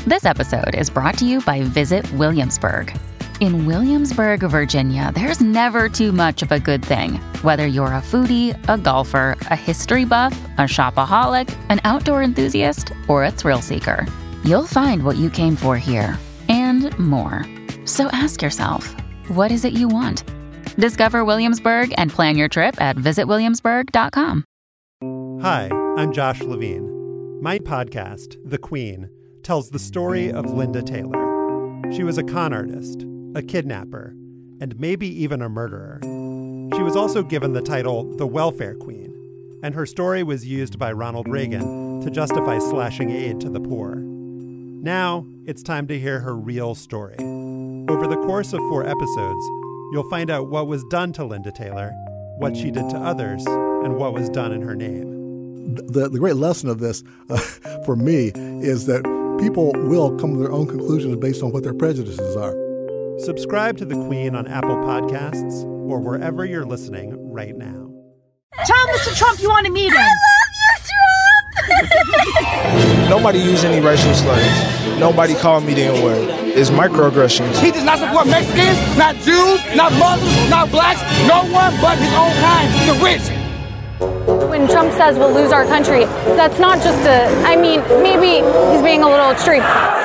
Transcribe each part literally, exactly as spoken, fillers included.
This episode is brought to you by Visit Williamsburg. In Williamsburg, Virginia, there's never too much of a good thing. Whether you're a foodie, a golfer, a history buff, a shopaholic, an outdoor enthusiast, or a thrill seeker, you'll find what you came for here and more. So ask yourself, what is it you want? Discover Williamsburg and plan your trip at visit williamsburg dot com. Hi, I'm Josh Levine. My podcast, The Queen, tells the story of Linda Taylor. She was a con artist, a kidnapper, and maybe even a murderer. She was also given the title the Welfare Queen, and her story was used by Ronald Reagan to justify slashing aid to the poor. Now, it's time to hear her real story. Over the course of four episodes, you'll find out what was done to Linda Taylor, what she did to others, and what was done in her name. The, the great lesson of this, uh, for me, is that people will come to their own conclusions based on what their prejudices are. Subscribe to The Queen on Apple Podcasts or wherever you're listening right now. Tell Mister Trump you want to meet him. I love you, Trump! Nobody used any racial slurs. Nobody called me the N-word. It's microaggressions. He does not support Mexicans, not Jews, not Muslims, not blacks, no one but his own kind, the rich. When Trump says we'll lose our country, that's not just a, I mean, maybe he's being a little extreme.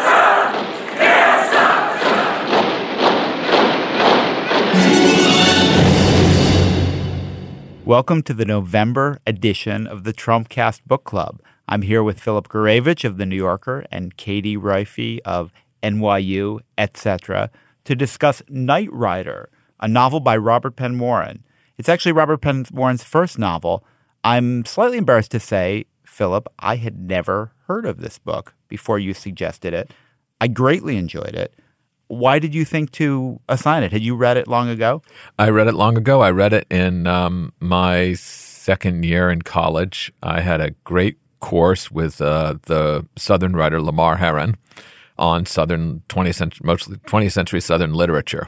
Welcome to the November edition of the Trumpcast Book Club. I'm here with Philip Gurevich of The New Yorker and Katie Rife of N Y U, et cetera, to discuss Knight Rider, a novel by Robert Penn Warren. It's actually Robert Penn Warren's first novel. I'm slightly embarrassed to say, Philip, I had never heard of this book before you suggested it. I greatly enjoyed it. Why did you think to assign it? Had you read it long ago? I read it long ago. I read it in um, my second year in college. I had a great course with uh, the Southern writer Lamar Herron on Southern twentieth century, mostly twentieth century Southern literature.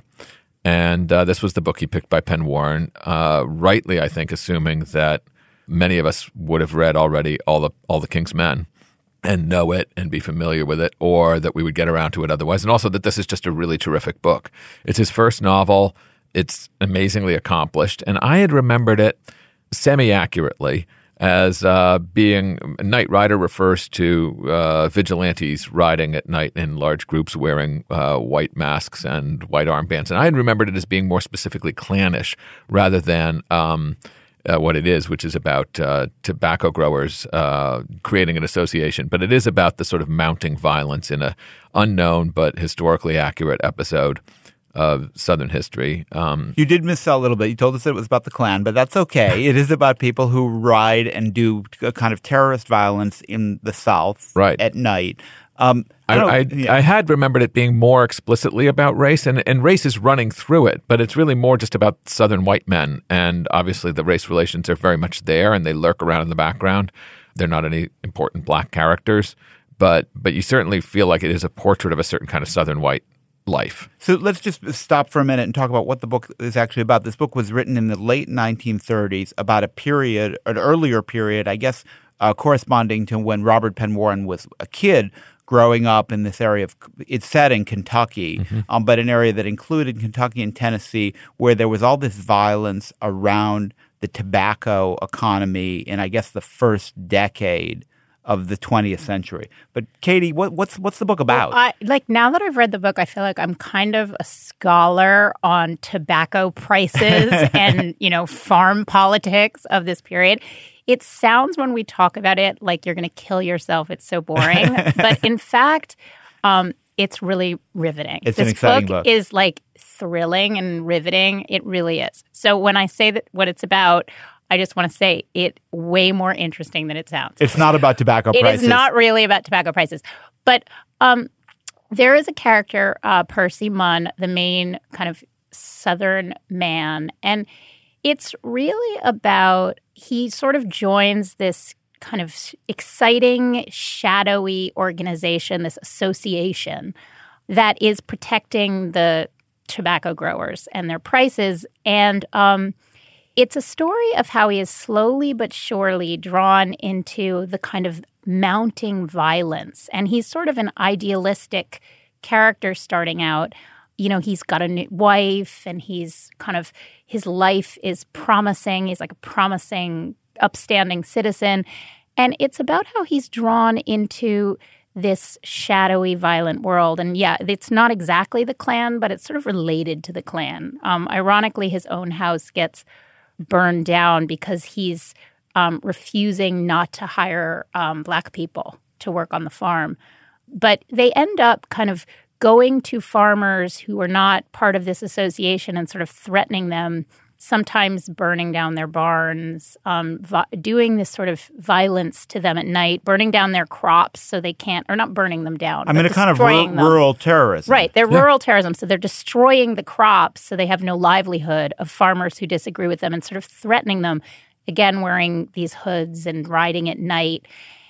And uh, this was the book he picked by Penn Warren, uh, rightly, I think, assuming that many of us would have read already all the all the King's Men and know it and be familiar with it, or that we would get around to it otherwise. And also that this is just a really terrific book. It's his first novel. It's amazingly accomplished. And I had remembered it semi-accurately as uh, being – Knight Rider refers to uh, vigilantes riding at night in large groups wearing uh, white masks and white armbands. And I had remembered it as being more specifically clannish rather than um, – Uh, what it is, which is about uh, tobacco growers uh, creating an association. But it is about the sort of mounting violence in a unknown but historically accurate episode of Southern history. Um, you did miss out a little bit. You told us that it was about the Klan, but that's okay. It is about people who ride and do a kind of terrorist violence in the South right. at night. Um, I, I, I, yeah. I had remembered it being more explicitly about race, and, and race is running through it, but it's really more just about Southern white men. And obviously the race relations are very much there, and they lurk around in the background. They're not any important black characters, but but you certainly feel like it is a portrait of a certain kind of Southern white life. So let's just stop for a minute and talk about what the book is actually about. This book was written in the late nineteen thirties about a period, an earlier period, I guess, uh, corresponding to when Robert Penn Warren was a kid, growing up in this area of – it's set in Kentucky, mm-hmm. um, but an area that included Kentucky and Tennessee where there was all this violence around the tobacco economy in, I guess, the first decade of the twentieth century. But, Katie, what, what's what's the book about? Well, I, like, now that I've read the book, I feel like I'm kind of a scholar on tobacco prices and, you know, farm politics of this period. It sounds when we talk about it like you're going to kill yourself. It's so boring. But in fact, um, it's really riveting. It's this an exciting book book. is like thrilling and riveting. It really is. So when I say that what it's about, I just want to say it way more interesting than it sounds. It's not about tobacco it prices. It is not really about tobacco prices. But um, there is a character, uh, Percy Munn, the main kind of Southern man. And it's really about he sort of joins this kind of exciting, shadowy organization, this association that is protecting the tobacco growers and their prices. And um, it's a story of how he is slowly but surely drawn into the kind of mounting violence. And he's sort of an idealistic character starting out. You know, he's got a new wife and he's kind of, his life is promising. He's like a promising, upstanding citizen. And it's about how he's drawn into this shadowy, violent world. And yeah, it's not exactly the Klan, but it's sort of related to the Klan. Um, ironically, his own house gets burned down because he's um, refusing not to hire um, Black people to work on the farm. But they end up kind of going to farmers who are not part of this association and sort of threatening them, sometimes burning down their barns, um, vi- doing this sort of violence to them at night, burning down their crops so they can't, or not burning them down. I mean, a kind of r- rural terrorism. Right. They're yeah. rural terrorism. So they're destroying the crops so they have no livelihood of farmers who disagree with them and sort of threatening them, again, wearing these hoods and riding at night.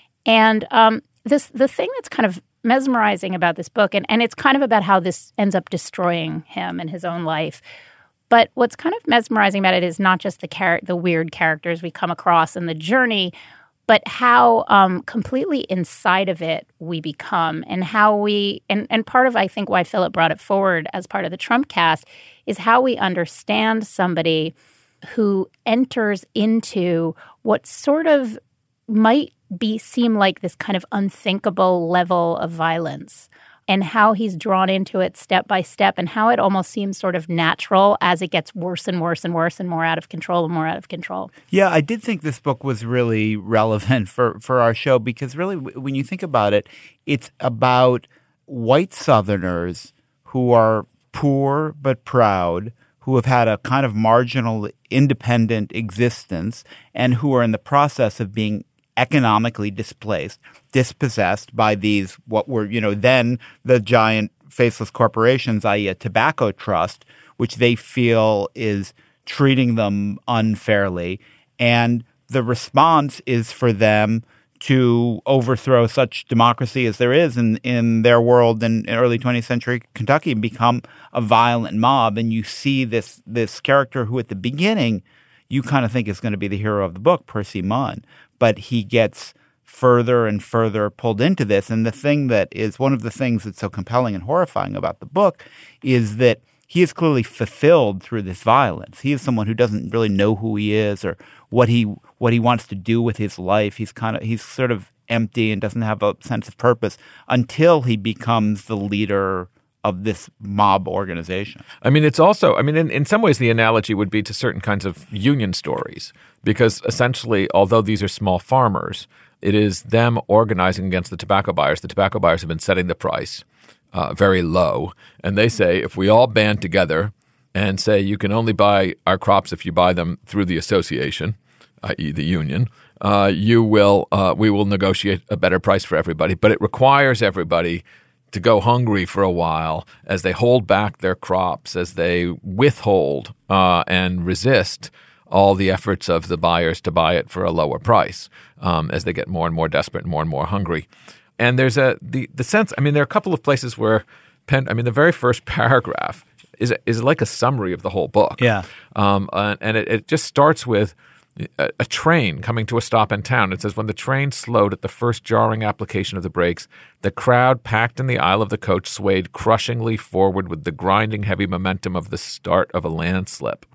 And um, this the thing that's kind of mesmerizing about this book, and, and it's kind of about how this ends up destroying him and his own life. But what's kind of mesmerizing about it is not just the char- the weird characters we come across in the journey, but how um, completely inside of it we become, and how we and, and part of I think why Philip brought it forward as part of the Trump cast is how we understand somebody who enters into what sort of might be seem like this kind of unthinkable level of violence, and how he's drawn into it step by step, and how it almost seems sort of natural as it gets worse and worse and worse and more out of control and more out of control. Yeah, I did think this book was really relevant for, for our show because really when you think about it, it's about white Southerners who are poor but proud, who have had a kind of marginal independent existence, and who are in the process of being economically displaced, dispossessed by these what were, you know, then the giant faceless corporations, that is a tobacco trust, which they feel is treating them unfairly. And the response is for them to overthrow such democracy as there is in, in their world in, in early twentieth century Kentucky and become a violent mob. And you see this this character who at the beginning you kind of think is going to be the hero of the book, Percy Munn. But he gets further and further pulled into this. And the thing that is one of the things that's so compelling and horrifying about the book is that he is clearly fulfilled through this violence. He is someone who doesn't really know who he is or what he what he wants to do with his life. He's kind of he's sort of empty and doesn't have a sense of purpose until he becomes the leader of this mob organization. I mean, it's also, I mean, in, in some ways the analogy would be to certain kinds of union stories because essentially, although these are small farmers, it is them organizing against the tobacco buyers. The tobacco buyers have been setting the price uh, very low, and they say if we all band together and say you can only buy our crops if you buy them through the association, that is the union, uh, you will, uh, we will negotiate a better price for everybody, but it requires everybody to go hungry for a while as they hold back their crops, as they withhold uh, and resist all the efforts of the buyers to buy it for a lower price um, as they get more and more desperate and more and more hungry. And there's a the, the sense, I mean, there are a couple of places where, Penn, I mean, the very first paragraph is is like a summary of the whole book. Yeah. Um, and and it, it just starts with A, a train coming to a stop in town. It says, when the train slowed at the first jarring application of the brakes, the crowd packed in the aisle of the coach swayed crushingly forward with the grinding heavy momentum of the start of a landslip.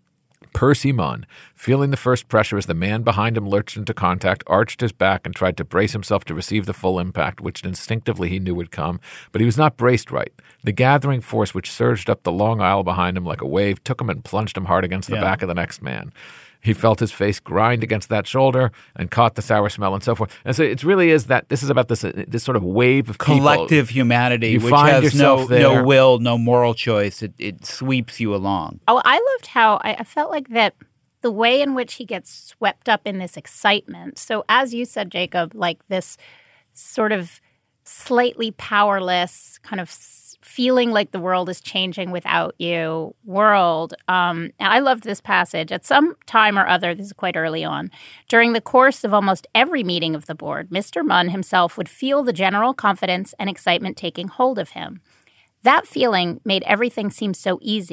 Percy Munn, feeling the first pressure as the man behind him lurched into contact, arched his back and tried to brace himself to receive the full impact, which instinctively he knew would come. But he was not braced right. The gathering force which surged up the long aisle behind him like a wave took him and plunged him hard against the Yeah. back of the next man. He felt his face grind against that shoulder and caught the sour smell and so forth. And so it really is that this is about this uh, this sort of wave of people. Collective humanity, You which find has no, yourself there. no will, no moral choice. It, it sweeps you along. Oh, I loved how I, I felt like that the way in which he gets swept up in this excitement. So as you said, Jacob, like this sort of slightly powerless kind of feeling like the world is changing without you world. Um, and I loved this passage. At some time or other, this is quite early on, during the course of almost every meeting of the board, Mister Munn himself would feel the general confidence and excitement taking hold of him. That feeling made everything seem so easy.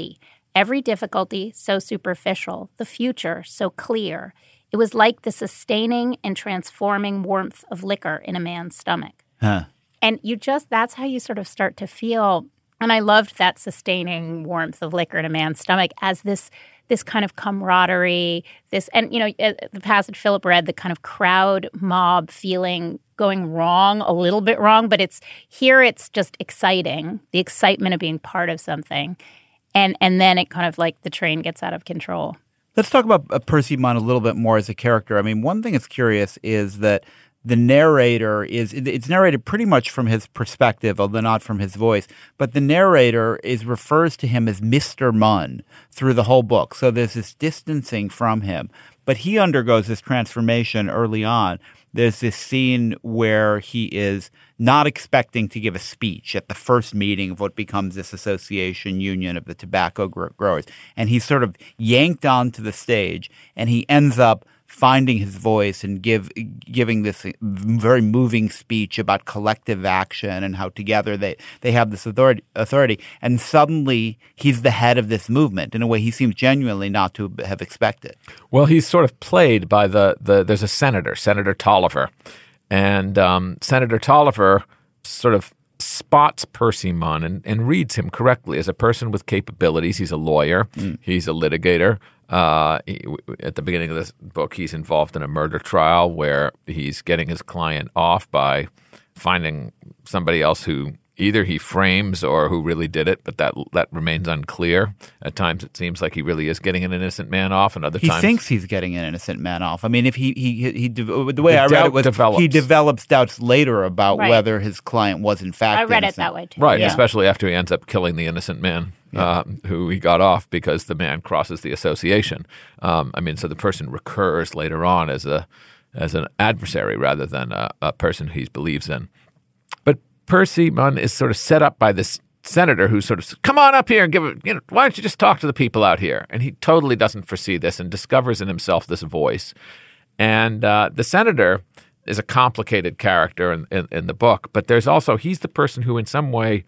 Every difficulty so superficial, the future so clear. It was like the sustaining and transforming warmth of liquor in a man's stomach. Huh. And you just, that's how you sort of start to feel. And I loved that sustaining warmth of liquor in a man's stomach as this this kind of camaraderie, this, and, you know, the passage Philip read, the kind of crowd mob feeling going wrong, a little bit wrong, but it's here it's just exciting, the excitement of being part of something. And and then it kind of like the train gets out of control. Let's talk about uh, Percy Munn a little bit more as a character. I mean, one thing that's curious is that the narrator is – it's narrated pretty much from his perspective, although not from his voice. But the narrator is refers to him as Mister Munn through the whole book. So there's this distancing from him. But he undergoes this transformation early on. There's this scene where he is not expecting to give a speech at the first meeting of what becomes this association union of the tobacco growers. And he's sort of yanked onto the stage, and he ends up finding his voice and give giving this very moving speech about collective action and how together they, they have this authority, authority. And suddenly he's the head of this movement in a way he seems genuinely not to have expected. Well, he's sort of played by the, the there's a senator, Senator Tolliver. And um, Senator Tolliver sort of spots Percy Munn and, and reads him correctly as a person with capabilities. He's a lawyer. Mm. He's a litigator. Uh, he, at the beginning of this book, he's involved in a murder trial where he's getting his client off by finding somebody else who either he frames or who really did it, but that that remains unclear. At times it seems like he really is getting an innocent man off, and other he times he thinks he's getting an innocent man off. I mean, if he he he, he the way the I read it was develops. he develops doubts later about right. whether his client was in fact I read innocent. it that way too. Right, yeah. especially after he ends up killing the innocent man. Yeah. Uh, who he got off because the man crosses the association. Um, I mean, so the person recurs later on as a as an adversary rather than a, a person he believes in. But Percy Munn is sort of set up by this senator who sort of says, come on up here and give it, you know, why don't you just talk to the people out here? And he totally doesn't foresee this and discovers in himself this voice. And uh, the senator is a complicated character in, in, in the book, but there's also, he's the person who in some way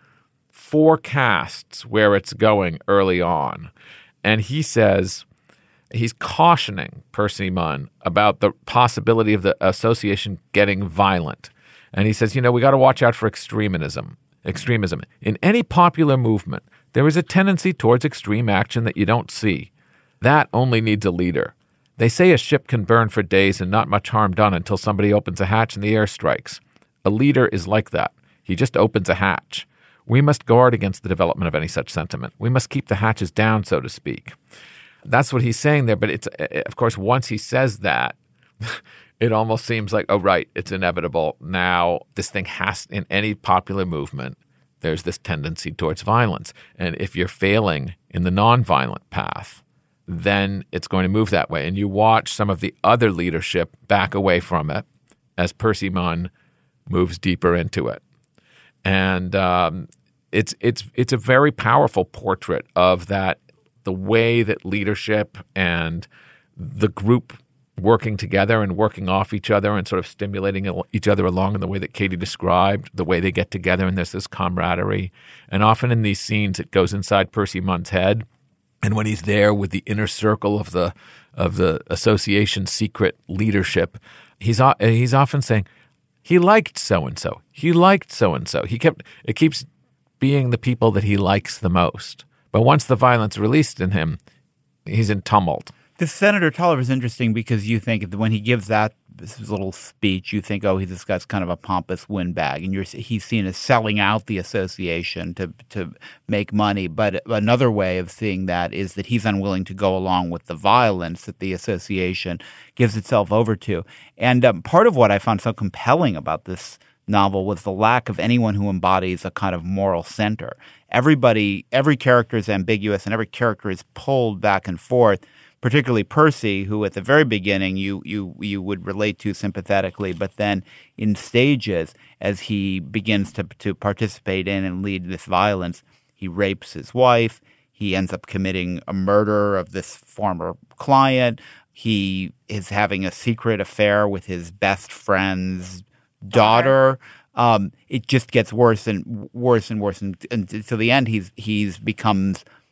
forecasts where it's going early on. And he says, he's cautioning Percy Munn about the possibility of the association getting violent. And he says, you know, we got to watch out for extremism. Extremism. In any popular movement, there is a tendency towards extreme action that you don't see. That only needs a leader. They say a ship can burn for days and not much harm done until somebody opens a hatch and the air strikes. A leader is like that. He just opens a hatch. We must guard against the development of any such sentiment. We must keep the hatches down, so to speak. That's what he's saying there. But it's, of course, once he says that, it almost seems like, oh, right, it's inevitable. Now this thing has, in any popular movement, there's this tendency towards violence. And if you're failing in the nonviolent path, then it's going to move that way. And you watch some of the other leadership back away from it as Percy Munn moves deeper into it. And um, it's it's it's a very powerful portrait of that, the way that leadership and the group working together and working off each other and sort of stimulating each other along in the way that Katie described, the way they get together and there's this camaraderie. And often in these scenes, it goes inside Percy Munn's head. And when he's there with the inner circle of the of the association's secret leadership, he's he's often saying, he liked so-and-so. He liked so-and-so. He kept it keeps being the people that he likes the most. But once the violence released in him, he's in tumult. This Senator Tolliver is interesting because you think that when he gives that this little speech, you think, oh, this guy's kind of a pompous windbag, and you're he's seen as selling out the association to to make money. But another way of seeing that is that he's unwilling to go along with the violence that the association gives itself over to. And um, part of what I found so compelling about this novel was the lack of anyone who embodies a kind of moral center. Everybody, every character is ambiguous, and every character is pulled back and forth. Particularly Percy, who at the very beginning you you you would relate to sympathetically, but then in stages, as he begins to to participate in and lead this violence, he rapes his wife. He ends up committing a murder of this former client. He is having a secret affair with his best friend's daughter. Um, it just gets worse and worse and worse, and, and to the end, he's he's becomes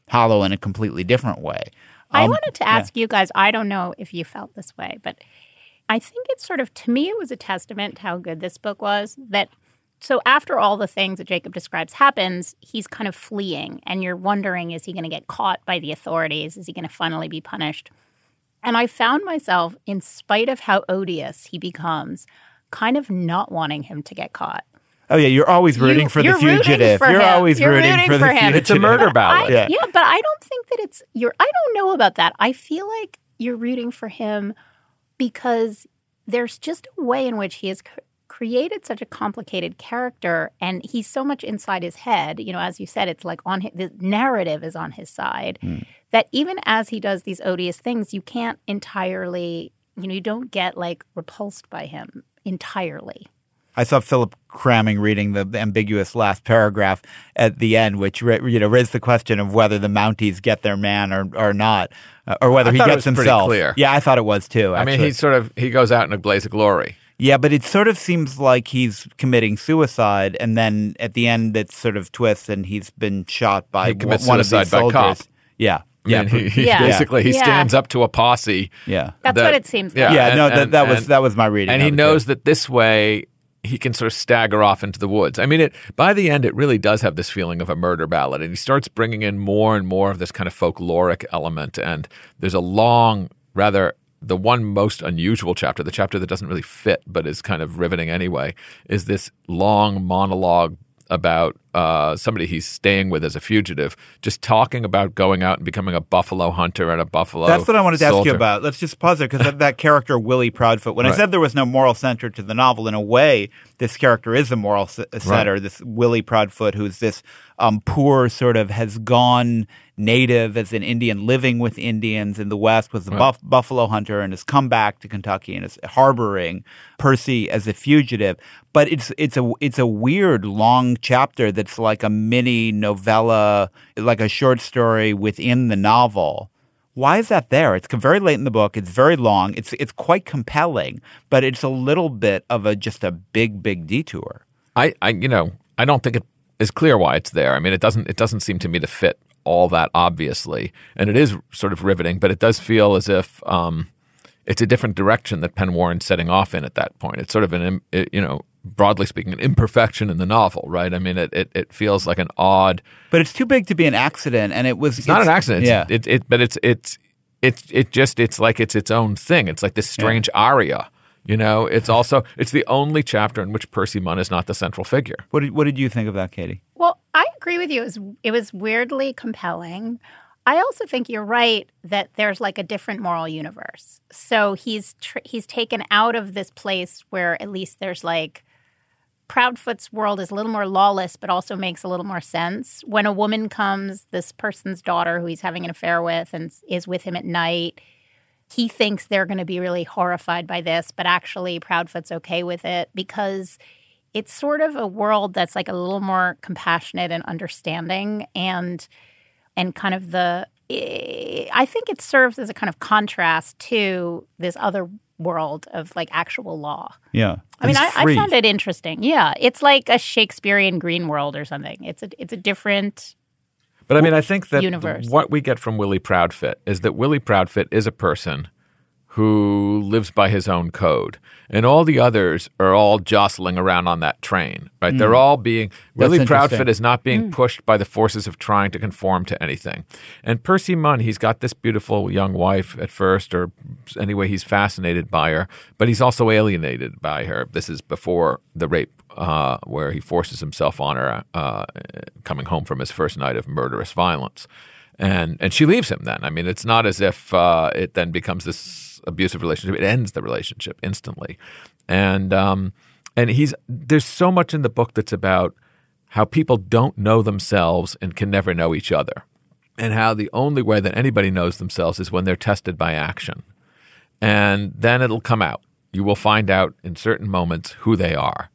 hollow in a completely different way. I Um, wanted to ask yeah. you guys, I don't know if you felt this way, but I think it's sort of, to me, it was a testament to how good this book was. That so after all the things that Jacob describes happens, he's kind of fleeing, and you're wondering, is he going to get caught by the authorities? Is he going to finally be punished? And I found myself, in spite of how odious he becomes, kind of not wanting him to get caught. Oh, yeah, you're always rooting you, for the fugitive. For you're him. always you're rooting, rooting for, for the him. fugitive. It's a murder ballad. I, yeah. yeah, but I don't think that it's you're I don't know about that. I feel like you're rooting for him because there's just a way in which he has cr- created such a complicated character, and he's so much inside his head. You know, as you said, it's like on his, the narrative is on his side, mm. that even as he does these odious things, you can't entirely, you know, you don't get like repulsed by him entirely. I saw Philip cramming reading the, the ambiguous last paragraph at the end, which you know raised the question of whether the Mounties get their man or or not, uh, or whether I he thought gets it was himself. Pretty clear. Yeah, I thought it was too. Actually. I mean, he sort of he goes out in a blaze of glory. Yeah, but it sort of seems like he's committing suicide, and then at the end, it sort of twists, and he's been shot by he commits one suicide of these by soldiers. cop. Yeah. I mean, yeah, he, he yeah. basically he yeah. stands up to a posse. Yeah, that's that, what it seems like. Yeah, yeah and, no, that, and, that was and, that was my reading. And of he it, knows too. that this way he can sort of stagger off into the woods. I mean, it by the end, it really does have this feeling of a murder ballad, and he starts bringing in more and more of this kind of folkloric element. And there's a long, rather. The one most unusual chapter, the chapter that doesn't really fit but is kind of riveting anyway, is this long monologue about uh, somebody he's staying with as a fugitive, just talking about going out and becoming a buffalo hunter and a buffalo That's what I wanted to soldier. ask you about. Let's just pause there, because that, that character, Willie Proudfoot, when right. I said there was no moral center to the novel, in a way, this character is a moral c- center, right. this Willie Proudfoot, who's this um, poor sort of has gone native as an Indian, living with Indians in the West, was a right. buff- buffalo hunter and has come back to Kentucky and is harboring Percy as a fugitive. But it's it's a it's a weird long chapter that's like a mini novella, like a short story within the novel. Why is that there? It's very late in the book. It's very long. It's it's quite compelling, but it's a little bit of a just a big big detour. I, I you know I don't think it is clear why it's there. I mean, it doesn't it doesn't seem to me to fit all that obviously, and it is sort of riveting, but it does feel as if um, it's a different direction that Penn Warren's setting off in at that point. It's sort of an, it, you know, broadly speaking, an imperfection in the novel, right? I mean, it, it, it feels like an odd... But it's too big to be an accident, and it was... It's, it's not an accident. Yeah. It, it, but it's, it's, it's, it just, it's like it's its own thing. It's like this strange yeah. aria. You know, it's also, it's the only chapter in which Percy Munn is not the central figure. What did, what did you think of that, Katie? Well, I agree with you. It was, it was weirdly compelling. I also think you're right that there's like a different moral universe. So he's tr- he's taken out of this place where at least there's like Proudfoot's world is a little more lawless, but also makes a little more sense. When a woman comes, this person's daughter who he's having an affair with and is with him at night, he thinks they're going to be really horrified by this, but actually Proudfoot's okay with it because it's sort of a world that's like a little more compassionate and understanding, and and kind of the I think it serves as a kind of contrast to this other world of like actual law. Yeah. I mean, I, I found it interesting. Yeah. It's like a Shakespearean green world or something. It's a it's a different But I mean, I think that universe. What we get from Willie Proudfoot is that Willie Proudfoot is a person who lives by his own code. And all the others are all jostling around on that train, right? Mm. They're all being – Willie Proudfoot is not being mm. pushed by the forces of trying to conform to anything. And Percy Munn, he's got this beautiful young wife at first, or anyway, he's fascinated by her, but he's also alienated by her. This is before the rape uh, where he forces himself on her uh, coming home from his first night of murderous violence. And and she leaves him then. I mean, it's not as if uh, it then becomes this abusive relationship. It ends the relationship instantly. And um, and he's there's so much in the book that's about how people don't know themselves and can never know each other. And how the only way that anybody knows themselves is when they're tested by action. And then it'll come out. You will find out in certain moments who they are.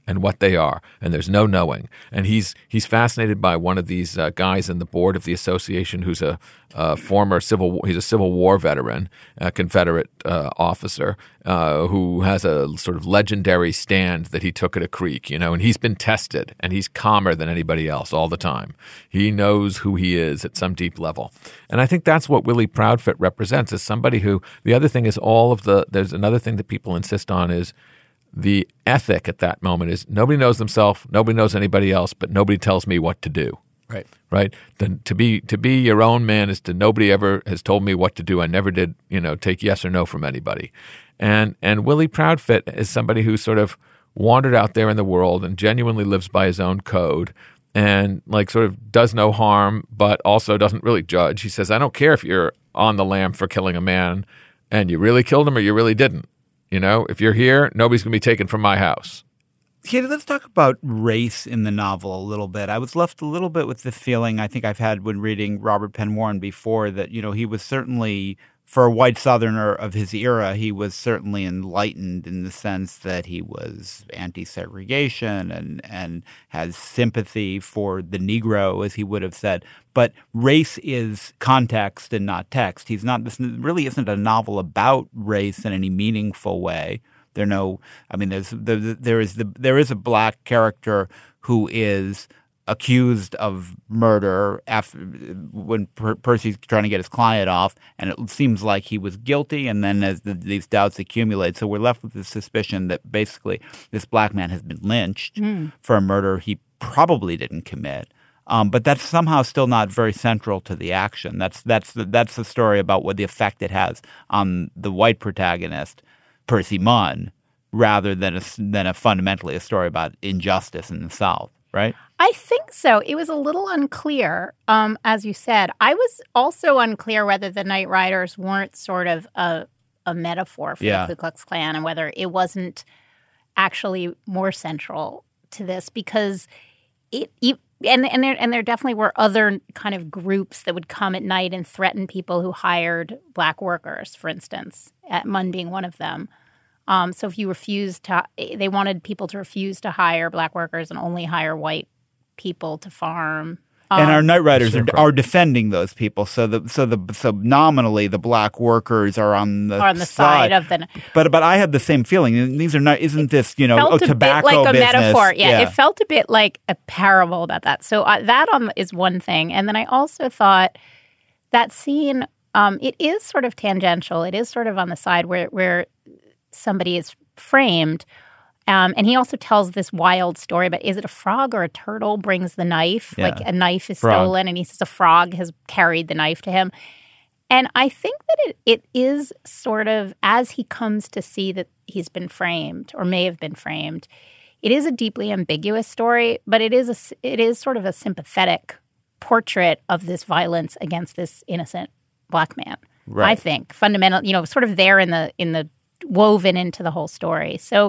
and what they are, and there's no knowing. And he's he's fascinated by one of these uh, guys in the board of the association who's a, a former civil he's a Civil War veteran, a Confederate uh, officer uh, who has a sort of legendary stand that he took at a creek, you know, and he's been tested, and he's calmer than anybody else all the time. He knows who he is at some deep level, and I think that's what Willie Proudfoot represents as somebody who. The other thing is all of the. There's another thing that people insist on is. The ethic at that moment is nobody knows themselves, nobody knows anybody else, but nobody tells me what to do. Right. Right. Then to be to be your own man is to nobody ever has told me what to do. I never did, you know, take yes or no from anybody. And and Willie Proudfoot is somebody who sort of wandered out there in the world and genuinely lives by his own code and like sort of does no harm, but also doesn't really judge. He says, I don't care if you're on the lam for killing a man and you really killed him or you really didn't. You know, if you're here, nobody's going to be taken from my house. Katie, let's talk about race in the novel a little bit. I was left a little bit with the feeling I think I've had when reading Robert Penn Warren before that, you know, he was certainly, for a white Southerner of his era, he was certainly enlightened in the sense that he was anti-segregation and, and has sympathy for the Negro, as he would have said. But race is context and not text. He's not. This really isn't a novel about race in any meaningful way. There are no. I mean, there's there, there is the there is a black character who is accused of murder after when per- Percy's trying to get his client off, and it seems like he was guilty. And then as the, these doubts accumulate, so we're left with the suspicion that basically this black man has been lynched mm. for a murder he probably didn't commit. Um, but that's somehow still not very central to the action. That's that's the, that's the story about what the effect it has on the white protagonist, Percy Munn, rather than a, than a fundamentally a story about injustice in the South, right? I think so. It was a little unclear, um, as you said. I was also unclear whether the Night Riders weren't sort of a, a metaphor for yeah. the Ku Klux Klan and whether it wasn't actually more central to this because it, it And and there and there definitely were other kind of groups that would come at night and threaten people who hired black workers, for instance, at Munn being one of them. Um, so if you refused to, they wanted people to refuse to hire black workers and only hire white people to farm. Um, and our Night Riders are, are defending those people. So the so the so nominally the black workers are on the, are on the side. side of the. But but I had the same feeling. These are not. Isn't this you know felt a tobacco bit like a business? metaphor? Yeah, yeah, it felt a bit like a parable about that. So uh, that on is one thing, and then I also thought that scene. Um, it is sort of tangential. It is sort of on the side where where somebody is framed. Um, and he also tells this wild story about, is it a frog or a turtle brings the knife? Yeah. Like a knife is frog. stolen and he says a frog has carried the knife to him. And I think that it, it is sort of, as he comes to see that he's been framed or may have been framed, it is a deeply ambiguous story, but it is a, it is sort of a sympathetic portrait of this violence against this innocent black man. Right. I think fundamental, you know, sort of there in the in the woven into the whole story. So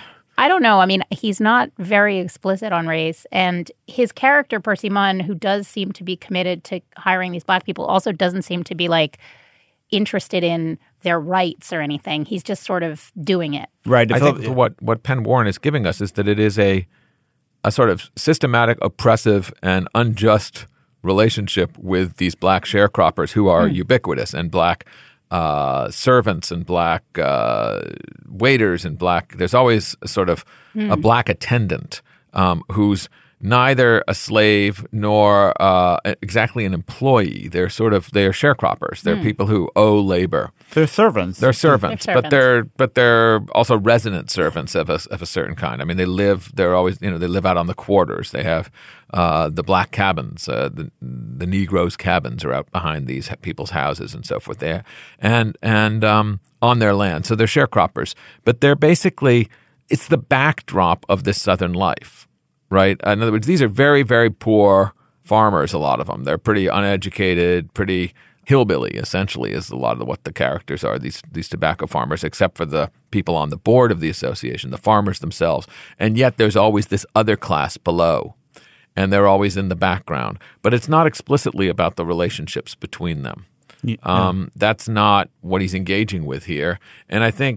I don't know. I mean, he's not very explicit on race. And his character, Percy Munn, who does seem to be committed to hiring these black people, also doesn't seem to be like interested in their rights or anything. He's just sort of doing it. Right. I think what, what Penn Warren is giving us is that it is a a sort of systematic, oppressive, and unjust relationship with these black sharecroppers who are mm. ubiquitous, and black Uh, servants and black uh, waiters and black. There's always a sort of mm. a black attendant um, who's neither a slave nor uh, exactly an employee. They're sort of they're sharecroppers. They're mm. people who owe labor. They're servants. They're servants, they're servants. but they're but they're also resident servants of a of a certain kind. I mean, they live. They're always you know they live out on the quarters. They have uh, the black cabins. Uh, the the Negroes' cabins are out behind these people's houses and so forth. There and and um, on their land. So they're sharecroppers, but they're basically it's the backdrop of this Southern life. Right. In other words, these are very, very poor farmers, a lot of them. They're pretty uneducated, pretty hillbilly, essentially, is a lot of what the characters are, these these tobacco farmers, except for the people on the board of the association, the farmers themselves. And yet there's always this other class below, and they're always in the background. But it's not explicitly about the relationships between them. Yeah. Um, that's not what he's engaging with here. And I think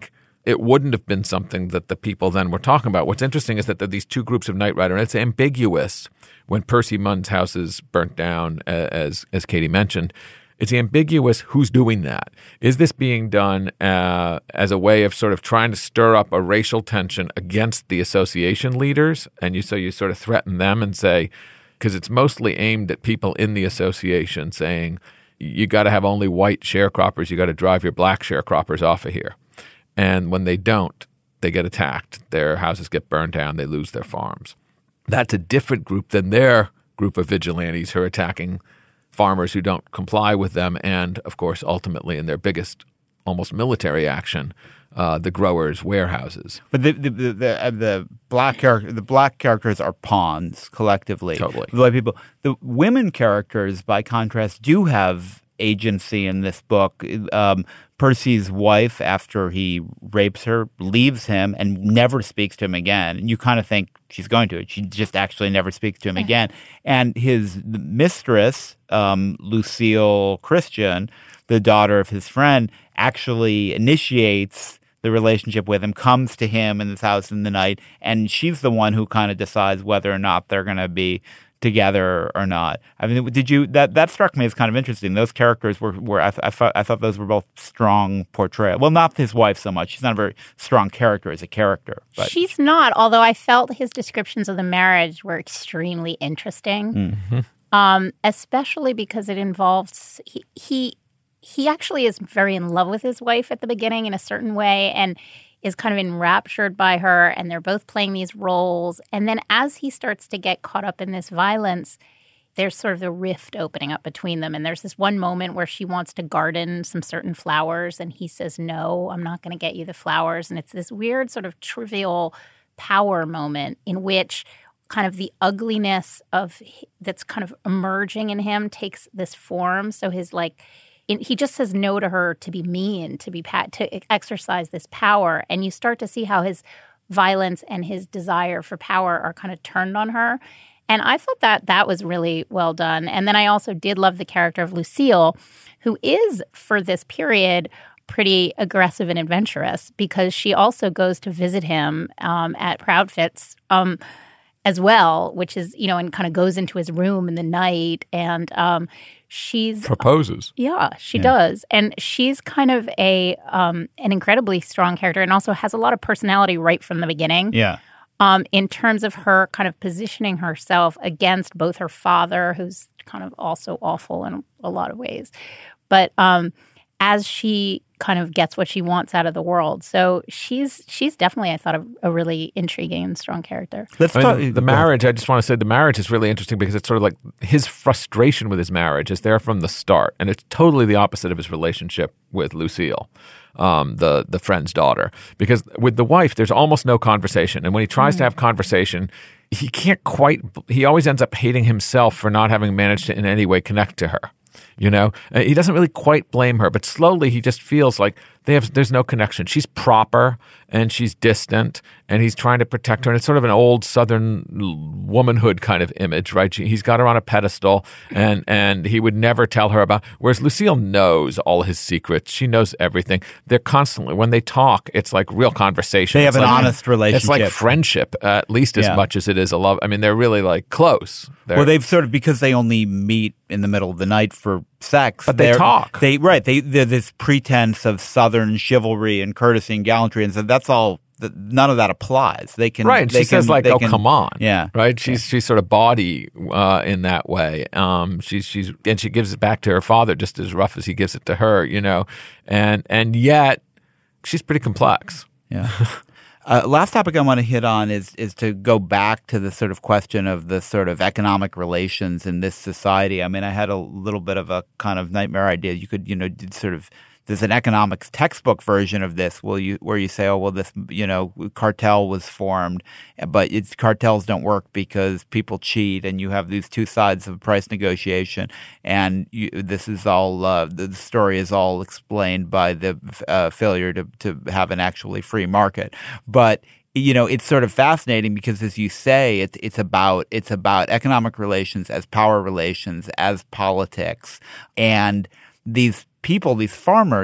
it wouldn't have been something that the people then were talking about. What's interesting is that there are these two groups of Knight Rider, and it's ambiguous when Percy Munn's house is burnt down, as as Katie mentioned. It's ambiguous who's doing that. Is this being done uh, as a way of sort of trying to stir up a racial tension against the association leaders? And you so you sort of threaten them and say, because it's mostly aimed at people in the association saying, you got to have only white sharecroppers, you got to drive your black sharecroppers off of here. And when they don't, they get attacked. Their houses get burned down, they lose their farms. That's a different group than their group of vigilantes who are attacking farmers who don't comply with them, and, of course, ultimately in their biggest, almost military action, uh, the growers' warehouses. But the the the, the, uh, the black character, the black characters are pawns collectively. Totally. The white people. The women characters, by contrast, do have agency in this book. Um, Percy's wife, after he rapes her, leaves him and never speaks to him again. And you kind of think she's going to. She just actually never speaks to him again. And his mistress, um, Lucille Christian, the daughter of his friend, actually initiates the relationship with him, comes to him in his house in the night, and she's the one who kind of decides whether or not they're going to be together or not. I mean, did you that that struck me as kind of interesting? Those characters were were I, th- I thought I thought those were both strong portrayals. Well, not his wife so much. She's not a very strong character as a character. But. She's not. Although I felt his descriptions of the marriage were extremely interesting, mm-hmm. um, especially because it involves he, he he actually is very in love with his wife at the beginning in a certain way, and is kind of enraptured by her, and they're both playing these roles. And then as he starts to get caught up in this violence, there's sort of the rift opening up between them. And there's this one moment where she wants to garden some certain flowers, and he says, no, I'm not going to get you the flowers. And it's this weird sort of trivial power moment in which kind of the ugliness of that's kind of emerging in him takes this form. So his like he just says no to her to be mean, to be to exercise this power. And you start to see how his violence and his desire for power are kind of turned on her. And I thought that that was really well done. And then I also did love the character of Lucille, who is, for this period, pretty aggressive and adventurous, because she also goes to visit him um, at Proudfit's um, as well, which is, you know, and kind of goes into his room in the night. And um, she's proposes. Yeah, she yeah. does. And she's kind of a um, an incredibly strong character, and also has a lot of personality right from the beginning. Yeah. Um, in terms of her kind of positioning herself against both her father, who's kind of also awful in a lot of ways, but um, as she kind of gets what she wants out of the world. So she's she's definitely, I thought, a, a really intriguing and strong character. Let's I talk mean, the marriage. I just want to say the marriage is really interesting because it's sort of like his frustration with his marriage is there from the start, and it's totally the opposite of his relationship with Lucille, um, the the friend's daughter. Because with the wife, there's almost no conversation, and when he tries mm. to have conversation, he can't quite. He always ends up hating himself for not having managed to in any way connect to her. You know, he doesn't really quite blame her, but slowly he just feels like they have. There's no connection. She's proper and she's distant, and he's trying to protect her. And it's sort of an old Southern womanhood kind of image, right? She, he's got her on a pedestal, and and he would never tell her about. Whereas Lucille knows all his secrets. She knows everything. They're constantly when they talk, it's like real conversation. They have it's an like, honest relationship. It's like friendship, uh, at least as yeah. much as it is a love. I mean, they're really like close. They're, well, they've sort of because they only meet in the middle of the night for sex, but they talk. They right. They this pretense of Southern chivalry and courtesy and gallantry, and so that's all. None of that applies. They can right. They she can, says like, "Oh, can, come on." Yeah. Right. She's she's sort of bawdy uh, in that way. Um, she's she's and she gives it back to her father just as rough as he gives it to her. You know, and and yet she's pretty complex. Yeah. Uh, last topic I want to hit on is is to go back to the sort of question of the sort of economic relations in this society. I mean, I had a little bit of a kind of nightmare idea. You could, you know, sort of there's an economics textbook version of this. Will you where you say, oh well, this you know cartel was formed, but it's cartels don't work because people cheat, and you have these two sides of price negotiation, and you, this is all uh, the story is all explained by the uh, failure to to have an actually free market, but. You know, it's sort of fascinating because, as you say, it's it's about it's about economic relations as power relations, as politics, and these people, these farmers,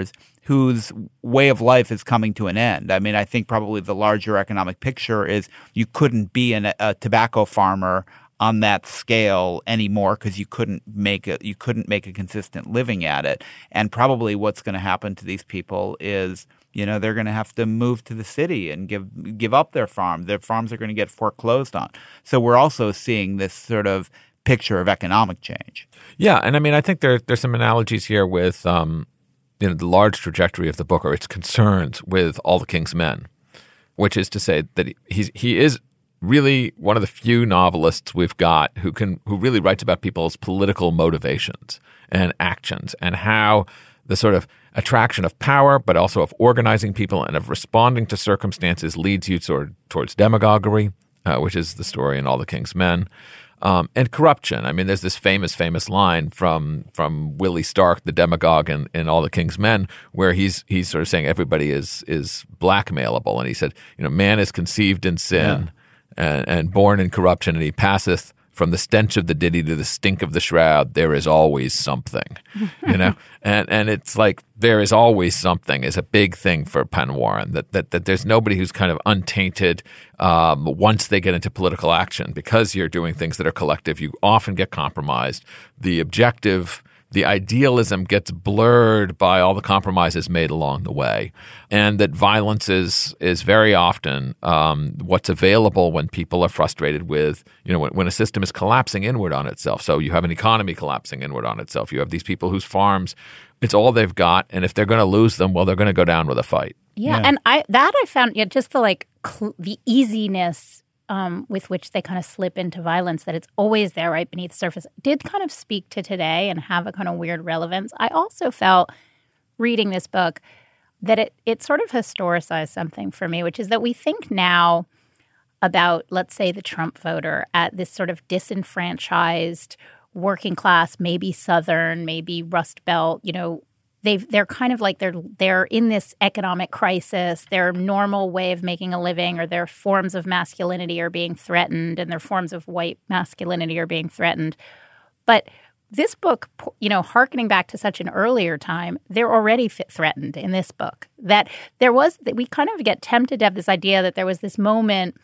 whose way of life is coming to an end. I mean, I think probably the larger economic picture is you couldn't be an, a tobacco farmer on that scale anymore because you couldn't make a, you couldn't make a consistent living at it. And probably what's going to happen to these people is, you know, they're going to have to move to the city and give give up their farm. Their farms are going to get foreclosed on. So we're also seeing this sort of picture of economic change. Yeah, and I mean, I think there there's some analogies here with um, you know, the large trajectory of the book or its concerns with All the King's Men, which is to say that he's he is really one of the few novelists we've got who can who really writes about people's political motivations and actions and how the sort of attraction of power, but also of organizing people and of responding to circumstances leads you toward, towards demagoguery, uh, which is the story in All the King's Men, um, and corruption. I mean, there's this famous, famous line from from Willie Stark, the demagogue in, in All the King's Men, where he's he's sort of saying everybody is is blackmailable, and he said, you know, man is conceived in sin. Yeah. And, and born in corruption, and he passeth from the stench of the ditty to the stink of the shroud. There is always something, you know, and and it's like there is always something is a big thing for Penn Warren. That that that there's nobody who's kind of untainted um, once they get into political action because you're doing things that are collective. You often get compromised. The objective. The idealism gets blurred by all the compromises made along the way, and that violence is is very often um, what's available when people are frustrated with, you know, when, when a system is collapsing inward on itself. So you have an economy collapsing inward on itself. You have these people whose farms, it's all they've got, and if they're going to lose them, well, they're going to go down with a fight. Yeah, yeah. and I that I found yeah, just the like cl- the easiness. Um, with which they kind of slip into violence, that it's always there right beneath the surface, did kind of speak to today and have a kind of weird relevance. I also felt, reading this book, that it it sort of historicized something for me, which is that we think now about, let's say, the Trump voter at this sort of disenfranchised, working class, maybe Southern, maybe Rust Belt, you know, They've, they're kind of like they're they're in this economic crisis. Their normal way of making a living or their forms of masculinity are being threatened, and their forms of white masculinity are being threatened. But this book, you know, hearkening back to such an earlier time, they're already threatened in this book. That there was – we kind of get tempted to have this idea that there was this moment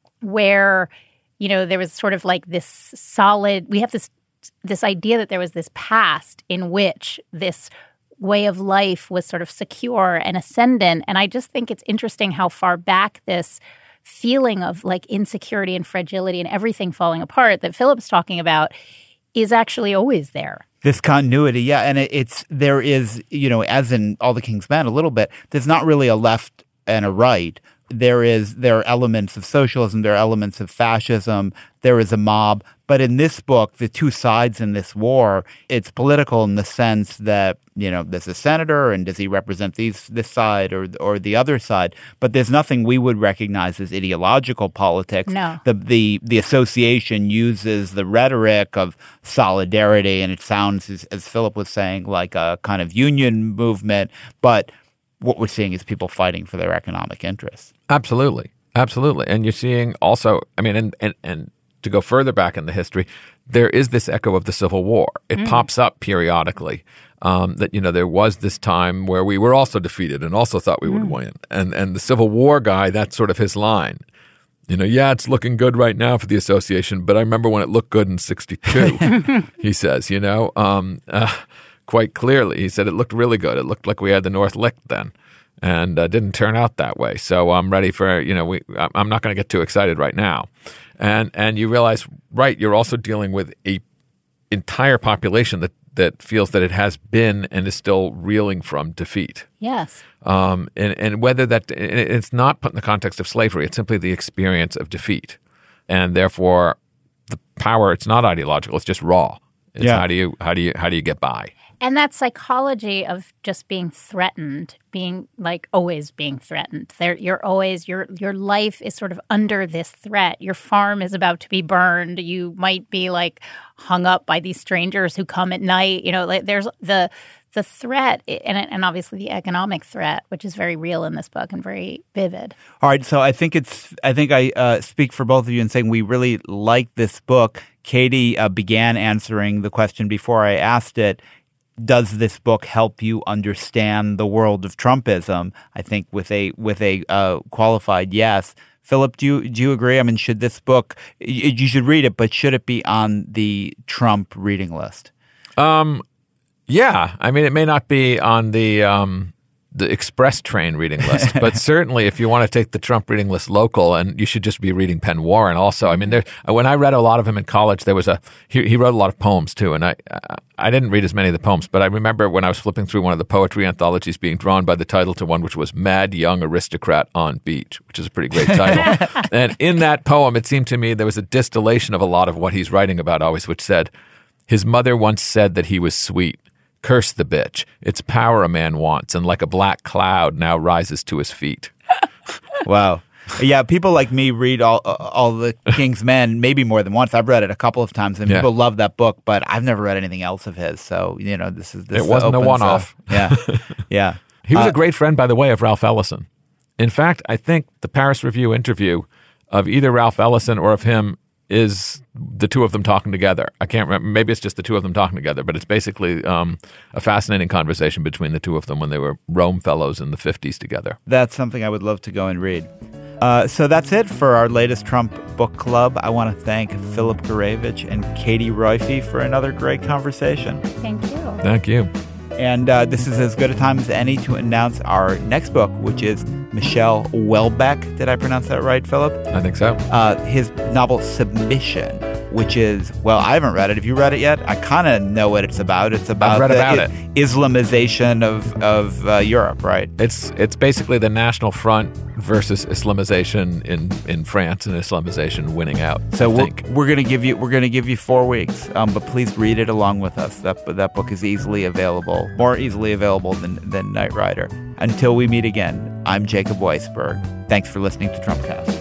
where, you know, there was sort of like this solid – we have this this idea that there was this past in which this – way of life was sort of secure and ascendant. And I just think it's interesting how far back this feeling of like insecurity and fragility and everything falling apart that Philip's talking about is actually always there. This continuity, yeah. And it, it's there is, you know, as in All the King's Men a little bit, there's not really a left and a right. There is there are elements of socialism, there are elements of fascism, there is a mob. But in this book, the two sides in this war, it's political in the sense that, you know, there's a senator and does he represent these this side or or the other side? But there's nothing we would recognize as ideological politics. No. The the the association uses the rhetoric of solidarity, and it sounds, as, as Philip was saying, like a kind of union movement. But what we're seeing is people fighting for their economic interests. Absolutely. Absolutely. And you're seeing also, I mean, and, and, and to go further back in the history, there is this echo of the Civil War. It mm. pops up periodically um, that, you know, there was this time where we were also defeated and also thought we mm. would win. And and the Civil War guy, that's sort of his line. You know, yeah, it's looking good right now for the association, but I remember when it looked good in sixty-two, he says, you know, um, uh, quite clearly. He said it looked really good. It looked like we had the North licked then. And uh, didn't turn out that way. So I'm ready for, you know, we, I'm not going to get too excited right now. And and you realize, right, you're also dealing with a entire population that, that feels that it has been and is still reeling from defeat. Yes. Um, and, and whether that, it's not put in the context of slavery, it's simply the experience of defeat. And therefore, the power, it's not ideological, it's just raw. It's yeah. how do you how do you how do you get by? And that psychology of just being threatened, being like always being threatened. There, you're always your your life is sort of under this threat. Your farm is about to be burned. You might be like hung up by these strangers who come at night. You know, like there's the the threat and and obviously the economic threat, which is very real in this book and very vivid. All right, so I think it's I think I uh, speak for both of you in saying we really like this book. Katie uh, began answering the question before I asked it. does this book help you understand the world of Trumpism? I think with a with a uh, qualified yes. Philip, do you do you agree? I mean, should this book you, you should read it, but should it be on the Trump reading list? Um, yeah. I mean, it may not be on the um, the express train reading list, but certainly if you want to take the Trump reading list local, and you should just be reading Penn Warren also. I mean, there, when I read a lot of him in college, there was a he, he wrote a lot of poems too, and I I didn't read as many of the poems, but I remember when I was flipping through one of the poetry anthologies being drawn by the title to one which was Mad Young Aristocrat on Beach, which is a pretty great title. And in that poem, it seemed to me there was a distillation of a lot of what he's writing about always, which said, his mother once said that he was sweet. Curse the bitch. It's power a man wants, and like a black cloud now rises to his feet. Wow. Yeah, people like me read all all the King's Men maybe more than once. I've read it a couple of times, and yeah. people love that book, but I've never read anything else of his. So, you know, this is this It wasn't opens, a one-off. Uh, yeah, yeah. He was uh, a great friend, by the way, of Ralph Ellison. In fact, I think the Paris Review interview of either Ralph Ellison or of him is the two of them talking together. I can't remember. Maybe it's just the two of them talking together, but it's basically um, a fascinating conversation between the two of them when they were Rome Fellows in the fifties together. That's something I would love to go and read. Uh, so that's it for our latest Trump book club. I want to thank Philip Gurevich and Katie Roiphe for another great conversation. Thank you. Thank you. And uh, this is as good a time as any to announce our next book, which is Michel Houellebecq. Did I pronounce that right, Philip? I think so. Uh, his novel Submission, which is, well, I haven't read it. Have you read it yet? I kind of know what it's about. It's about, I've read the about I- it. Islamization of, of uh, Europe, right? It's it's basically the National Front versus Islamization in, in France, and Islamization winning out. So I we're, think. we're gonna give you we're gonna give you four weeks, um, but please read it along with us. That that book is easily available, more easily available than than Knight Rider. Until we meet again, I'm Jacob Weisberg. Thanks for listening to Trumpcast.